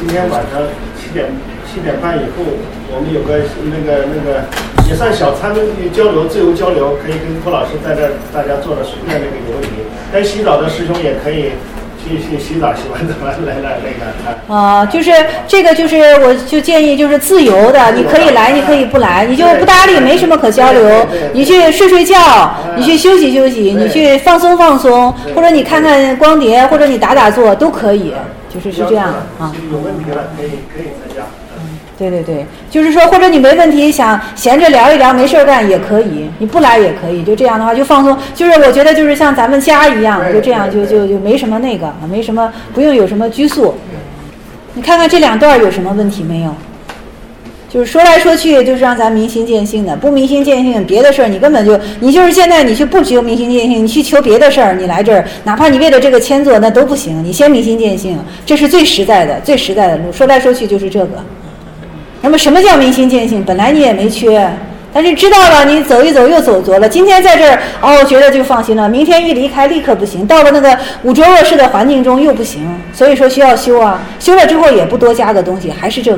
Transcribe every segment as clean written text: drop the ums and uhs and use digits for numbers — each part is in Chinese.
今天晚上7点半以后，我们有个那个也算小餐交流，自由交流，可以跟郭老师在这大家坐着随便那个有问题。该洗澡的师兄也可以去洗澡，洗完澡来那个。 就是这个，就是我就建议就是自由的，你可以来，你可以不来，你就不搭理，没什么可交流。你去睡觉，你去休息休息，你去放松放松，或者你看看光碟，或者你打坐都可以，是这样啊。 有问题了可以参加。 对，就是说，或者你没问题想闲着聊一聊，没事干也可以，你不来也可以，就这样的话就放松。就是我觉得就是像咱们家一样，就这样就没什么那个，没什么不用有什么拘束。你看看这2段有什么问题没有？就是说来说去就是让咱明心见性的，不明心见性，别的事儿你根本你就是现在你去不求明心见性，你去求别的事儿，你来这儿，哪怕你为了这个签座那都不行，你先明心见性，这是最实在的路。说来说去就是这个。那么什么叫明心见性？本来你也没缺，但是知道了，你走一走又走错了。今天在这儿觉得就放心了，明天一离开立刻不行，到了那个污浊恶世的环境中又不行，所以说需要修啊。修了之后也不多加个东西，还是这个。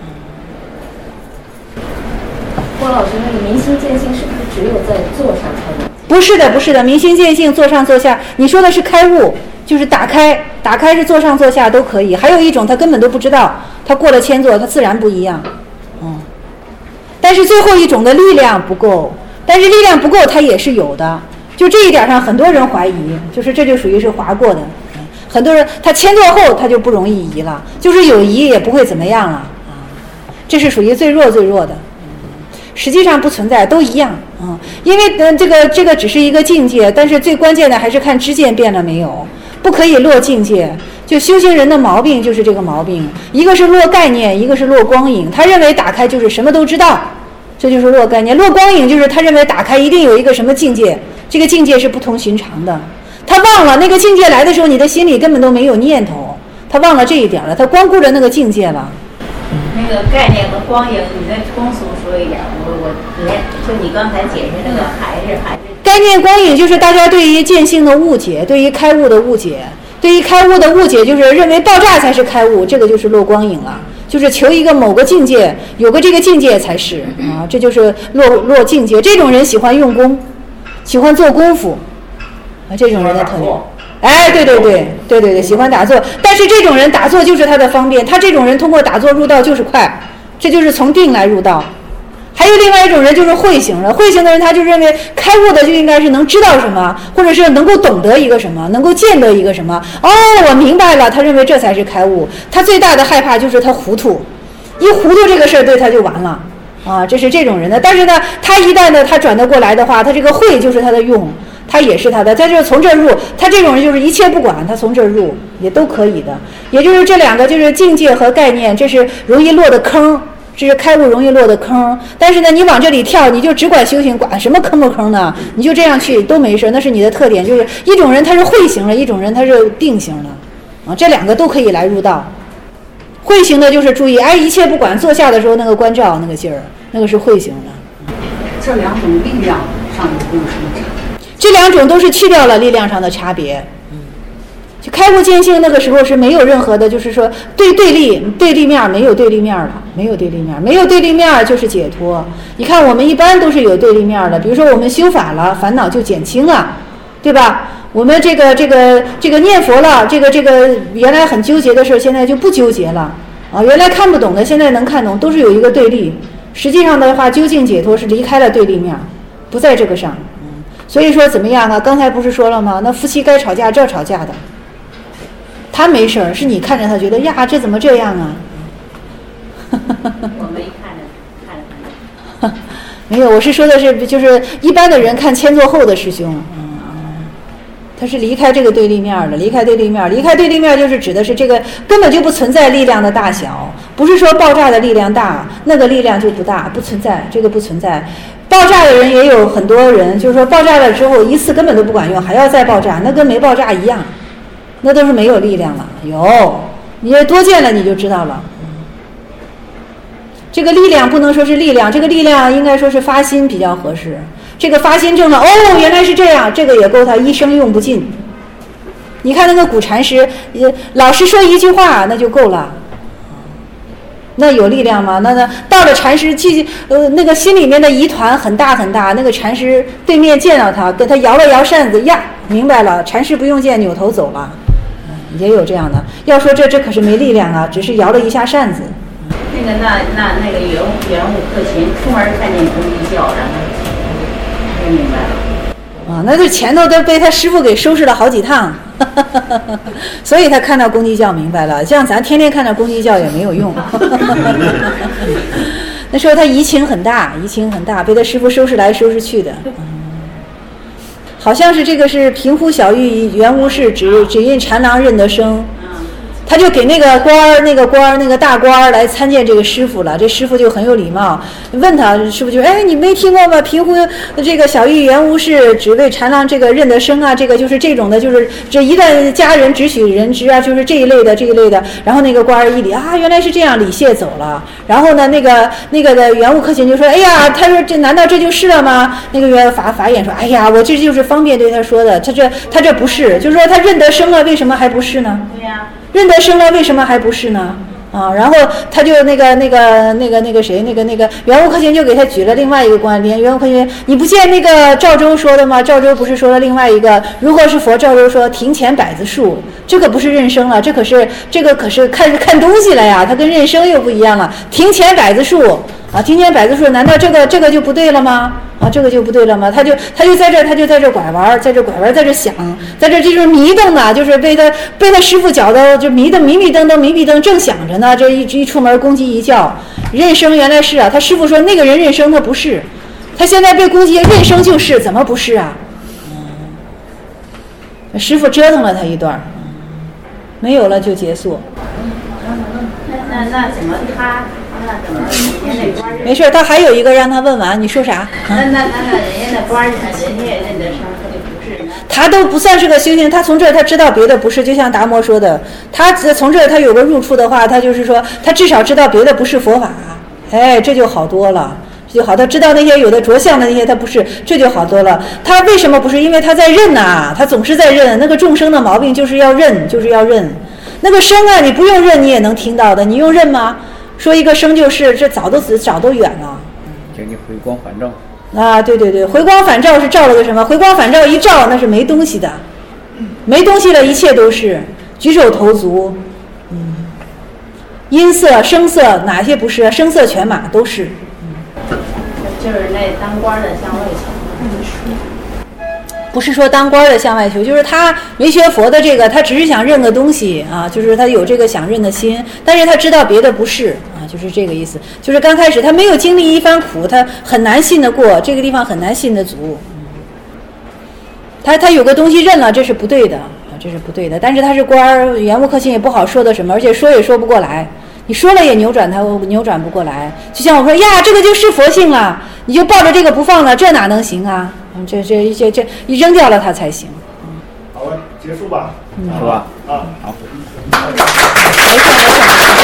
郭老师，那个明心见性是不是只有在座上才能？ 不是的，明心见性，坐上坐下，你说的是开悟，就是打开是坐上坐下都可以。还有一种他根本都不知道，他过了签座，他自然不一样。但是最后一种的力量不够，但是力量不够它也是有的，就这一点上很多人怀疑，就是这就属于是划过的。很多人他签座后他就不容易移了，就是有移也不会怎么样了，这是属于最弱的。实际上不存在，都一样因为这个只是一个境界，但是最关键的还是看知见变了没有，不可以落境界。就修行人的毛病就是这个毛病，一个是落概念，一个是落光影。他认为打开就是什么都知道，这就是落概念。落光影就是他认为打开一定有一个什么境界，这个境界是不同寻常的。他忘了那个境界来的时候，你的心里根本都没有念头，他忘了这一点了，他光顾着那个境界了。 那个概念和光影，你再通俗说一点，我就你刚才解释那个还是概念光影就是大家对于见性的误解，对于开悟的误解。对于开悟的误解就是认为爆炸才是开悟，这个就是落光影了，就是求一个某个境界，有个这个境界才是这就是落境界。这种人喜欢用功，喜欢做功夫这种人的特点。对，喜欢打坐。但是这种人打坐就是他的方便，他这种人通过打坐入道就是快，这就是从定来入道。还有另外一种人就是慧行了，慧行的人他就认为开悟的就应该是能知道什么，或者是能够懂得一个什么，能够见得一个什么。我明白了，他认为这才是开悟。他最大的害怕就是他糊涂，一糊涂这个事儿对他就完了这是这种人的。但是呢，他一旦呢他转得过来的话，他这个慧就是他的用，他也是他的，他就是从这儿入。他这种人就是一切不管，他从这儿入也都可以的。也就是这两个就是境界和概念，这是容易落的坑。这是开悟容易落的坑，但是呢，你往这里跳，你就只管修行，管什么坑不坑呢？你就这样去都没事，那是你的特点。就是一种人他是慧行了，一种人他是定行了，这两个都可以来入道。慧行的就是注意，一切不管，坐下的时候那个关照那个劲儿，那个是慧行的。 这两种力量上有什么差？ 这两种都是去掉了力量上的差别。就开悟见性那个时候是没有任何的，就是说对立面没有对立面了，没有对立面就是解脱。你看我们一般都是有对立面的，比如说我们修法了，烦恼就减轻了，对吧？我们这个念佛了，这个原来很纠结的事，现在就不纠结了原来看不懂的，现在能看懂，都是有一个对立。实际上的话，究竟解脱是离开了对立面，不在这个上。所以说怎么样啊？刚才不是说了吗？那夫妻该吵架照吵架的。他没事儿，是你看着他觉得呀，这怎么这样啊？ 我没看着。 没有，我是说的是，就是一般的人看签座后的师兄，他是离开这个对立面的，离开对立面就是指的是这个根本就不存在力量的大小，不是说爆炸的力量大，那个力量就不大，不存在，这个不存在。爆炸的人也有很多人，就是说爆炸了之后一次根本都不管用，还要再爆炸，那跟没爆炸一样。那都是没有力量了，你多见了你就知道了。这个力量不能说是力量，这个力量应该说是发心比较合适。这个发心正了，原来是这样，这个也够他一生用不尽。你看那个古禅师，老师说一句话那就够了， 那有力量吗？那到了禅师那个心里面的疑团很大很大，那个禅师对面见到他，跟他摇了摇扇子呀，明白了，禅师不用见，扭头走了。也有这样的。要说这可是没力量啊，只是摇了一下扇子。 那个圆悟克勤出门看见公鸡叫，然后就明白了。 啊，那这前头都被他师傅给收拾了好几趟，所以他看到公鸡叫明白了。像咱天天看到公鸡叫也没有用。那时候他疑情很大，被他师傅收拾来收拾去的。好像是这个是平呼小玉圆无事，只因禅郎认得生。他就给那个大官儿来参见这个师傅了。这师傅就很有礼貌，问他师傅就你没听过吗？平呼这个小玉原无事，只为禅郎这个认得生啊，这个就是这种的，就是这一旦家人只许人知啊，就是这一类的。然后那个官儿一礼啊，原来是这样，礼谢走了。然后呢，那个的圆悟克勤就说，他说这难道这就是了吗？那个法眼说，我这就是方便对他说的，他这不是，就是说他认得生了，为什么还不是呢？ 对呀。 认得生了，为什么还不是呢？然后他就那个圆悟克勤就给他举了另外一个观点。圆悟克勤，你不见那个赵州说的吗？赵州不是说了另外一个，如果是佛，赵州说庭前百子树，这个不是认生了，这个可是看东西了呀，它跟认生又不一样了。庭前百子树啊，庭前百子树，难道这个就不对了吗？这个就不对了吗？他就在这拐弯，在这想，在这就是迷瞪啊，就是被他师傅搅得就迷瞪，正想着呢。这一出门，公鸡一叫，认生原来是啊，他师傅说那个人认生他不是，他现在被公鸡认生就是，怎么不是啊？师傅折腾了他一段，没有了就结束。 那怎么他？ 没事，他还有一个让他问完，你说啥？ 那人家那官儿，人家也认得生，他就不是。 他都不算是个修行，他从这儿他知道别的不是，就像达摩说的，他从这儿他有个入处的话，他就是说他至少知道别的不是佛法，这就好多了。就好，他知道那些有的着相的那些他不是，这就好多了。他为什么不是？因为他在认呐，他总是在认。那个众生的毛病就是要认，那个生啊，你不用认你也能听到的，你用认吗？说一个生就是，这早都远了。 叫你回光返照啊，对，回光返照是照了个什么？回光返照一照，那是没东西的，没东西的一切都是举手投足，音色、声色哪些不是？声色犬马都是。 就是那当官的向外求。 不是说当官的向外求，就是他没学佛的这个，他只是想认个东西啊，就是他有这个想认的心，但是他知道别的不是啊，就是这个意思。就是刚开始他没有经历一番苦，他很难信得过，这个地方很难信得足。他有个东西认了，这是不对的啊，这是不对的。但是他是官儿，圆悟克勤也不好说的什么，而且说也说不过来。你说了也扭转不过来。就像我说呀，这个就是佛性了，你就抱着这个不放了，这哪能行啊？这一扔掉了它才行。 好了，结束吧， 是吧？ 好。 没事。